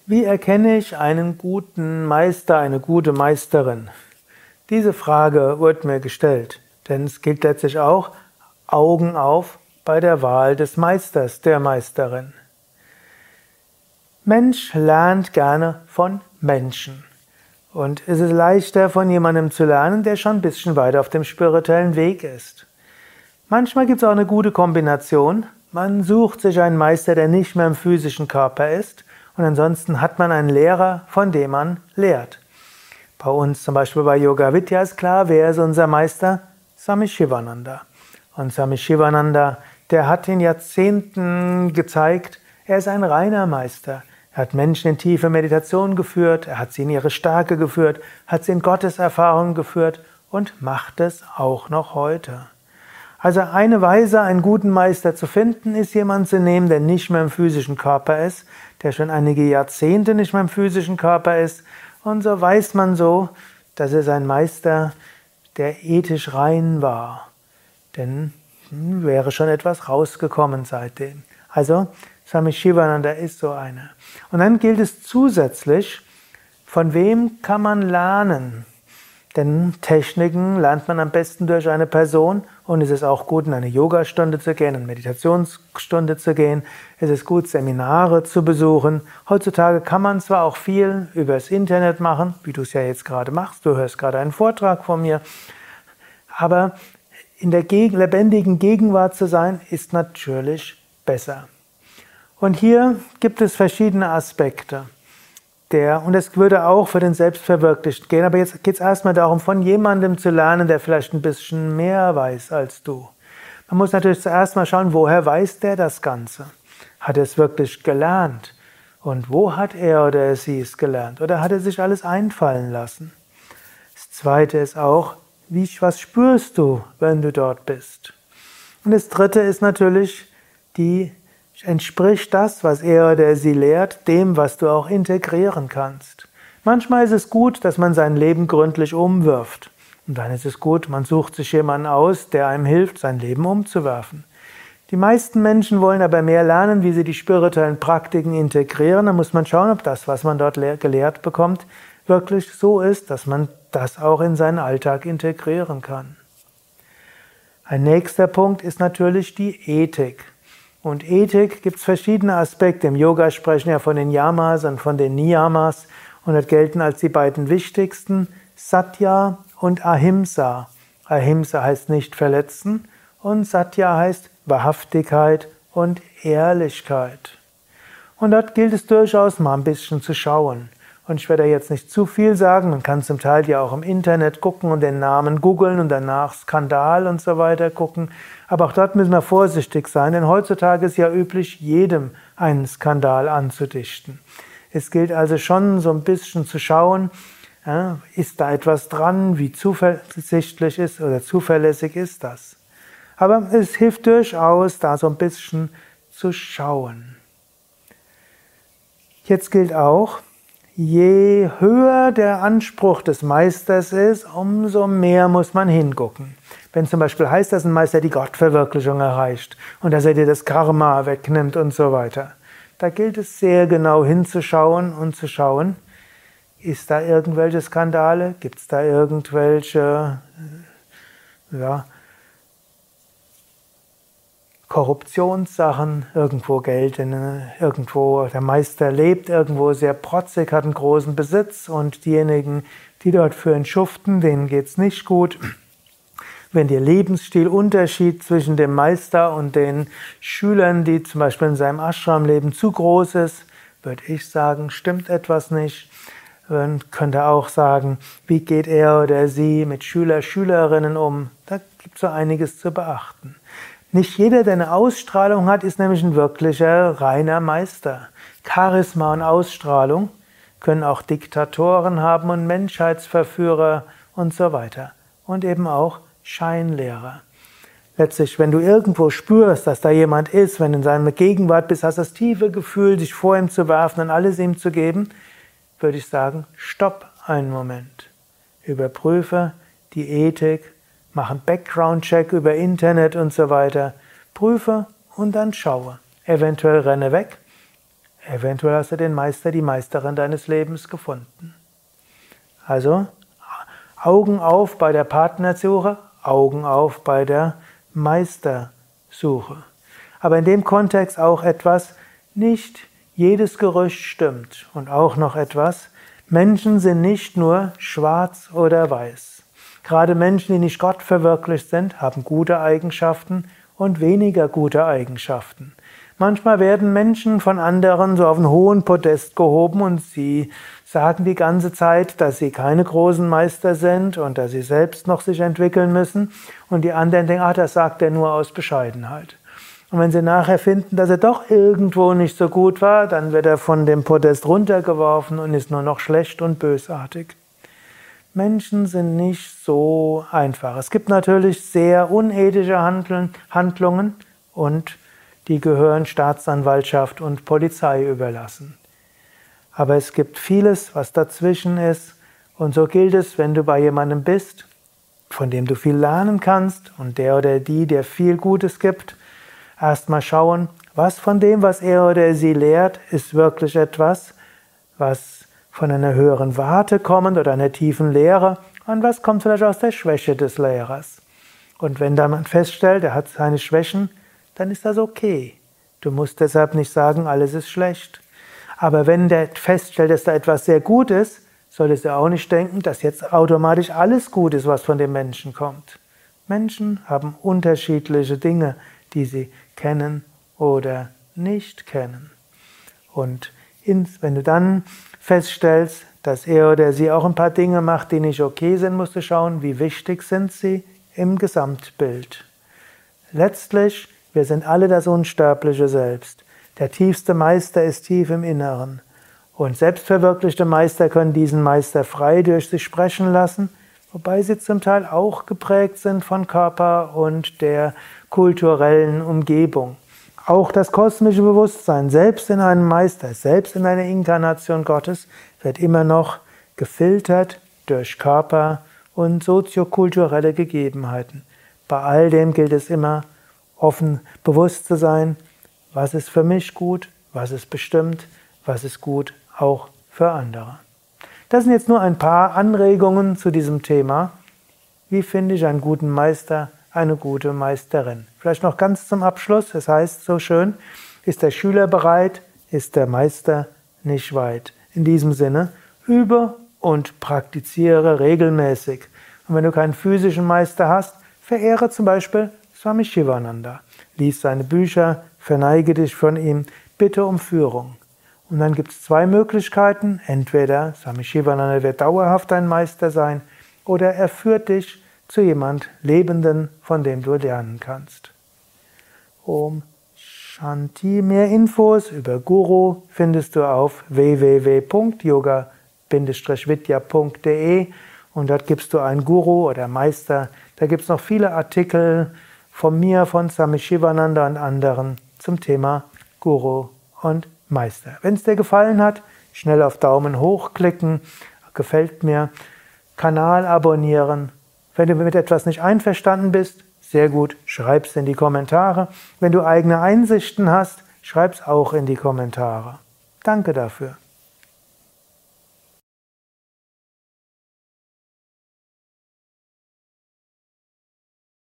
Wie erkenne ich einen guten Meister, eine gute Meisterin? Diese Frage wurde mir gestellt, denn es gilt letztlich auch Augen auf bei der Wahl des Meisters, der Meisterin. Mensch lernt gerne von Menschen. Und es ist leichter, von jemandem zu lernen, der schon ein bisschen weiter auf dem spirituellen Weg ist. Manchmal gibt es auch eine gute Kombination. Man sucht sich einen Meister, der nicht mehr im physischen Körper ist, und ansonsten hat man einen Lehrer, von dem man lehrt. Bei uns zum Beispiel bei Yoga Vidya ist klar, wer ist unser Meister? Swami Shivananda. Und Swami Shivananda, der hat in Jahrzehnten gezeigt, er ist ein reiner Meister. Er hat Menschen in tiefe Meditation geführt, er hat sie in ihre Stärke geführt, hat sie in Gotteserfahrung geführt und macht es auch noch heute. Also eine Weise, einen guten Meister zu finden, ist jemand zu nehmen, der nicht mehr im physischen Körper ist, der schon einige Jahrzehnte nicht mehr im physischen Körper ist. Und so weiß man so, das ist ein Meister, der ethisch rein war. Denn wäre schon etwas rausgekommen seitdem. Also Swami Shivananda ist so einer. Und dann gilt es zusätzlich, von wem kann man lernen? Denn Techniken lernt man am besten durch eine Person, und es ist auch gut, in eine Yogastunde zu gehen, in eine Meditationsstunde zu gehen. Es ist gut, Seminare zu besuchen. Heutzutage kann man zwar auch viel übers Internet machen, wie du es ja jetzt gerade machst, du hörst gerade einen Vortrag von mir, aber in der lebendigen Gegenwart zu sein, ist natürlich besser. Und hier gibt es verschiedene Aspekte. Und es würde auch für den Selbstverwirklichten gehen, aber jetzt geht es erstmal darum, von jemandem zu lernen, der vielleicht ein bisschen mehr weiß als du. Man muss natürlich zuerst mal schauen, woher weiß der das Ganze? Hat er es wirklich gelernt? Und wo hat er oder sie es gelernt? Oder hat er sich alles einfallen lassen? Das Zweite ist auch, was spürst du, wenn du dort bist? Und das Dritte ist natürlich, entspricht das, was er oder sie lehrt, dem, was du auch integrieren kannst. Manchmal ist es gut, dass man sein Leben gründlich umwirft. Und dann ist es gut, man sucht sich jemanden aus, der einem hilft, sein Leben umzuwerfen. Die meisten Menschen wollen aber mehr lernen, wie sie die spirituellen Praktiken integrieren. Da muss man schauen, ob das, was man dort gelehrt bekommt, wirklich so ist, dass man das auch in seinen Alltag integrieren kann. Ein nächster Punkt ist natürlich die Ethik. Und Ethik gibt es verschiedene Aspekte. Im Yoga sprechen ja von den Yamas und von den Niyamas. Und das gelten als die beiden wichtigsten, Satya und Ahimsa. Ahimsa heißt nicht verletzen und Satya heißt Wahrhaftigkeit und Ehrlichkeit. Und dort gilt es durchaus mal ein bisschen zu schauen. Und ich werde jetzt nicht zu viel sagen, man kann zum Teil ja auch im Internet gucken und den Namen googeln und danach Skandal und so weiter gucken. Aber auch dort müssen wir vorsichtig sein, denn heutzutage ist ja üblich, jedem einen Skandal anzudichten. Es gilt also schon so ein bisschen zu schauen, ist da etwas dran, wie zuversichtlich ist oder zuverlässig ist das. Aber es hilft durchaus, da so ein bisschen zu schauen. Jetzt gilt auch, je höher der Anspruch des Meisters ist, umso mehr muss man hingucken. Wenn zum Beispiel heißt, dass ein Meister die Gottverwirklichung erreicht und dass er dir das Karma wegnimmt und so weiter, da gilt es sehr genau hinzuschauen und zu schauen, ist da irgendwelche Skandale, gibt es da irgendwelche Korruptionssachen, irgendwo Geld, irgendwo der Meister lebt, irgendwo sehr protzig, hat einen großen Besitz und diejenigen, die dort für ihn schuften, denen geht's nicht gut. Wenn der Lebensstilunterschied zwischen dem Meister und den Schülern, die zum Beispiel in seinem Ashram leben, zu groß ist, würde ich sagen, stimmt etwas nicht. Man könnte auch sagen, wie geht er oder sie mit Schülerinnen um? Da gibt es so einiges zu beachten. Nicht jeder, der eine Ausstrahlung hat, ist nämlich ein wirklicher, reiner Meister. Charisma und Ausstrahlung können auch Diktatoren haben und Menschheitsverführer und so weiter. Und eben auch Scheinlehrer. Letztlich, wenn du irgendwo spürst, dass da jemand ist, wenn du in seiner Gegenwart bist, hast du das tiefe Gefühl, dich vor ihm zu werfen und alles ihm zu geben, würde ich sagen, stopp einen Moment. Überprüfe die Ethik, mach einen Background-Check über Internet und so weiter, prüfe und dann schaue. Eventuell renne weg, Eventuell hast du den Meister, die Meisterin deines Lebens gefunden. Also Augen auf bei der Partnersuche, Augen auf bei der Meistersuche. Aber in dem Kontext auch etwas, nicht jedes Gerücht stimmt. Und auch noch etwas, Menschen sind nicht nur schwarz oder weiß. Gerade Menschen, die nicht Gott verwirklicht sind, haben gute Eigenschaften und weniger gute Eigenschaften. Manchmal werden Menschen von anderen so auf einen hohen Podest gehoben und sie sagen die ganze Zeit, dass sie keine großen Meister sind und dass sie selbst noch sich entwickeln müssen. Und die anderen denken, das sagt er nur aus Bescheidenheit. Und wenn sie nachher finden, dass er doch irgendwo nicht so gut war, dann wird er von dem Podest runtergeworfen und ist nur noch schlecht und bösartig. Menschen sind nicht so einfach. Es gibt natürlich sehr unethische Handlungen und die gehören Staatsanwaltschaft und Polizei überlassen. Aber es gibt vieles, was dazwischen ist. Und so gilt es, wenn du bei jemandem bist, von dem du viel lernen kannst und der oder die dir viel Gutes gibt, erstmal schauen, was von dem, was er oder sie lehrt, ist wirklich etwas, was von einer höheren Warte kommt oder einer tiefen Lehre und was kommt vielleicht aus der Schwäche des Lehrers. Und wenn da man feststellt, er hat seine Schwächen, dann ist das okay. Du musst deshalb nicht sagen, alles ist schlecht. Aber wenn der feststellt, dass da etwas sehr gut ist, solltest du auch nicht denken, dass jetzt automatisch alles gut ist, was von dem Menschen kommt. Menschen haben unterschiedliche Dinge, die sie kennen oder nicht kennen. Und wenn du dann feststellst, dass er oder sie auch ein paar Dinge macht, die nicht okay sind, musst du schauen, wie wichtig sind sie im Gesamtbild. Letztlich, wir sind alle das unsterbliche Selbst. Der tiefste Meister ist tief im Inneren. Und selbstverwirklichte Meister können diesen Meister frei durch sich sprechen lassen, wobei sie zum Teil auch geprägt sind von Körper und der kulturellen Umgebung. Auch das kosmische Bewusstsein, selbst in einem Meister, selbst in einer Inkarnation Gottes, wird immer noch gefiltert durch Körper und soziokulturelle Gegebenheiten. Bei all dem gilt es immer, offen bewusst zu sein, was ist für mich gut, was ist bestimmt, was ist gut auch für andere. Das sind jetzt nur ein paar Anregungen zu diesem Thema. Wie finde ich einen guten Meister, eine gute Meisterin? Vielleicht noch ganz zum Abschluss, es heißt so schön, ist der Schüler bereit, ist der Meister nicht weit. In diesem Sinne, übe und praktiziere regelmäßig. Und wenn du keinen physischen Meister hast, verehre zum Beispiel Swami Shivananda. Lies seine Bücher, verneige dich von ihm, bitte um Führung. Und dann gibt es zwei Möglichkeiten. Entweder Swami Shivananda wird dauerhaft dein Meister sein oder er führt dich zu jemand Lebenden, von dem du lernen kannst. Om Shanti. Mehr Infos über Guru findest du auf www.yoga-vidya.de und dort gibst du einen Guru oder Meister. Da gibt es noch viele Artikel von mir, von Swami Shivananda und anderen zum Thema Guru und Meister. Wenn es dir gefallen hat, schnell auf Daumen hoch klicken, gefällt mir, Kanal abonnieren. Wenn du mit etwas nicht einverstanden bist, sehr gut, schreib's in die Kommentare. Wenn du eigene Einsichten hast, schreib's auch in die Kommentare. Danke dafür.